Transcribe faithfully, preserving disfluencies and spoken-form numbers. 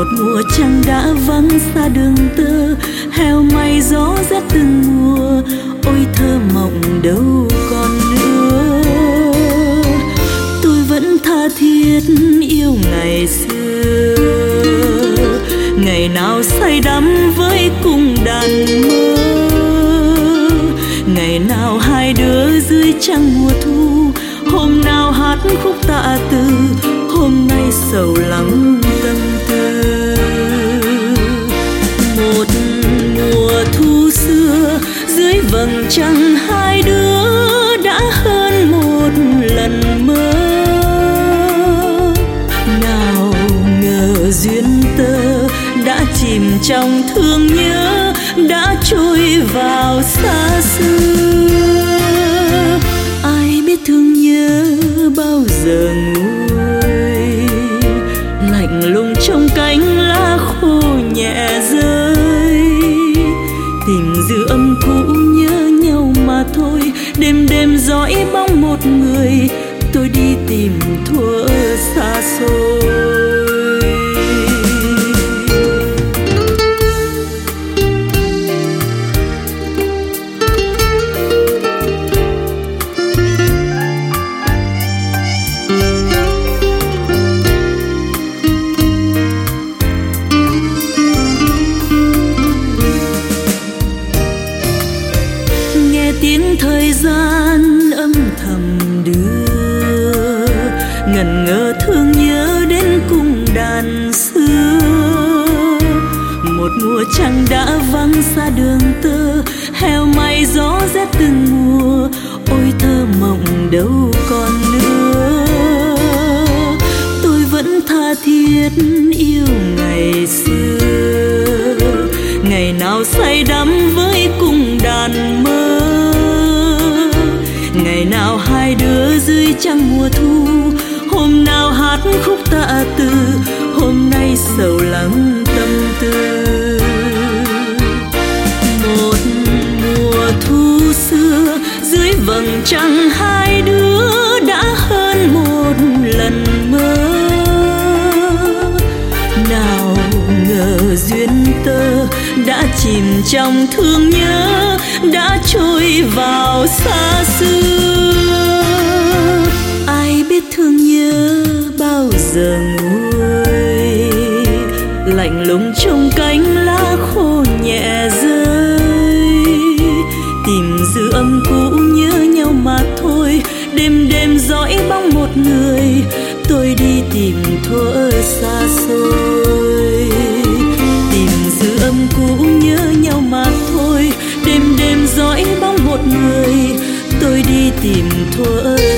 mùa trăng đã vắng xa đường tơ, heo may gió rét từng mùa, ôi thơ mộng đâu còn nữa. Tôi vẫn tha thiết yêu ngày xưa, ngày nào say đắm với cung đàn mơ, ngày nào hai đứa dưới trăng mùa thu, hôm nào hát khúc tạ từ, hôm nay sầu lắng tâm tư. Một mùa thu xưa dưới vầng trăng hai đứa đã hơn một lần mơ, nào ngờ duyên tơ đã chìm trong thương nhớ, đã trôi vào xa xưa. Ai biết thương nhớ bao giờ nguôi, lạnh lùng trong cánh lá khô nhẹ rơi, tình dư âm cũ nhớ nhau mà thôi. Đêm đêm dõi bóng một người, tôi đi tìm thuở xa xôi. Tiếng thời gian âm thầm đưa, ngần ngơ thương nhớ đến cung đàn xưa. Một mùa trăng đã vắng xa đường tơ, heo may gió rét từng mùa, ôi thơ mộng đâu còn nữa. Tôi vẫn tha thiết yêu ngày xưa, ngày nào say đắm với cung đàn mơ, ngày nào hai đứa dưới trăng mùa thu, hôm nào hát khúc tạ từ, hôm nay sầu lắng tâm tư. Một mùa thu xưa dưới vầng trăng hai đứa đã hơn một lần mơ, nào ngờ duyên tơ đã chìm trong thương nhớ, đã trôi vào xa xưa. Ai biết thương nhớ bao giờ nguôi, lạnh lùng trong cánh lá khô nhẹ rơi, tìm dư âm cũ nhớ nhau mà thôi. Đêm đêm dõi bóng một người, tôi đi tìm thuở xa xôi. Tìm dư âm cũ nhớ nhau mà thôi, đêm đêm dõi bóng một người, tôi đi tìm thuở